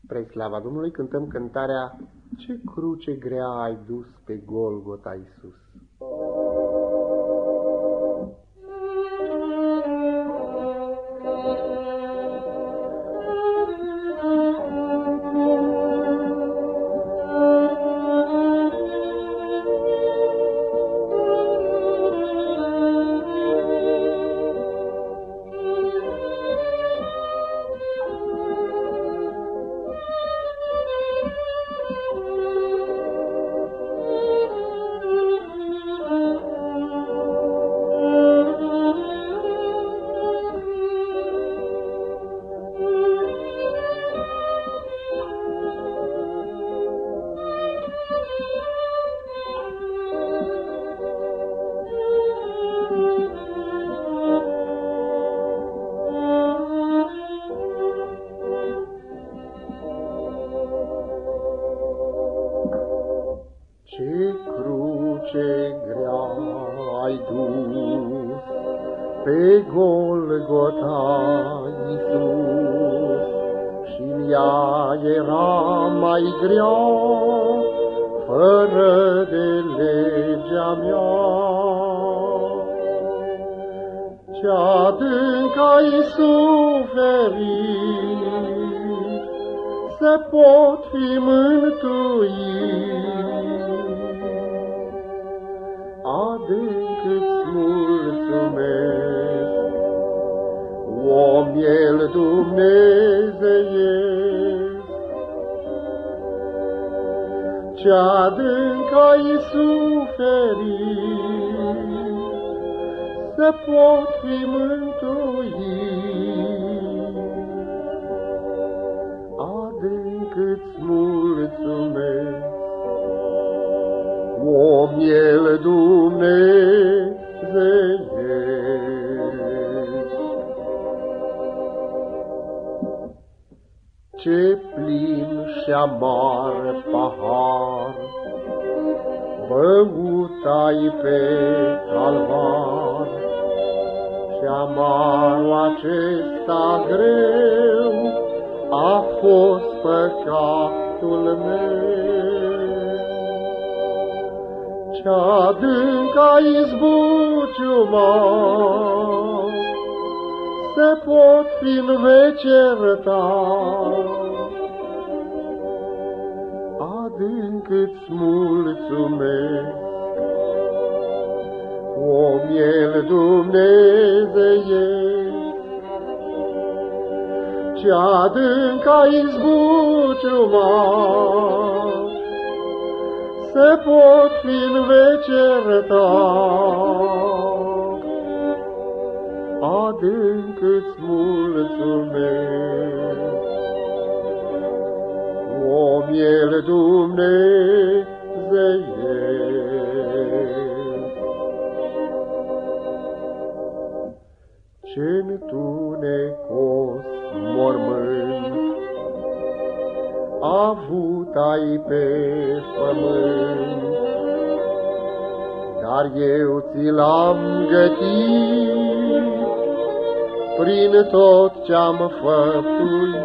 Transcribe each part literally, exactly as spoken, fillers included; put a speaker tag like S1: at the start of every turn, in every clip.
S1: Spre slava Domnului cântăm cântarea Ce cruce grea ai dus pe Golgota, Iisus. Ce cruce grea ai dus pe Golgota, Iisus, și-n ea era mai grea, fără de legea mea. Ce-adânc ai suferit, se pot fi mântuit. Adânc îți mulțumesc, o miel dumnezeiesc. Ce-adânc ai suferit, se pot fi mântuit. Adânc îți mulțumesc, o miel dumnezeiesc. Ce plin și amar pahar băut ai pe calvar, și amarul acesta greu a fost păcatul meu. Ce-adânc ai zbuciumat, se pot fi-n veci iertat. Adânc îți mulțumesc, o miel dumnezeiesc. Ce-adânc ai zbuciumat, se pot fi-n veci iertat. Adânc îți mulțumesc, o miel dumnezeiesc. Ce-ntunecos mormânt avut ai pe pământ, dar eu ți l-am gătit prin tot ce-am făptuit.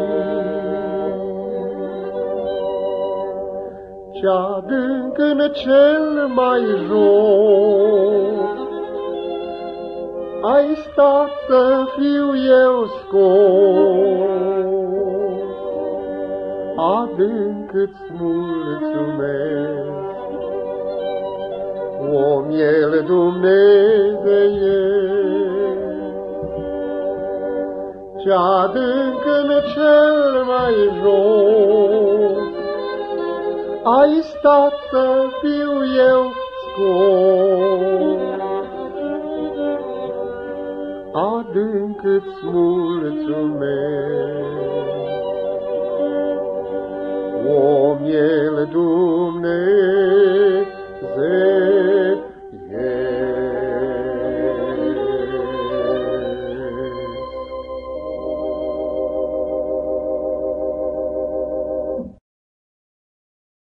S1: Ce-adânc în cel mai jos ai stat să fiu eu scos. Adânc îți mulțumesc, o miel dumnezeiesc. Ce-adânc în cel mai jos ai stat să fiu eu scos. Adânc îți mulțumesc, o miel dumnezeiesc.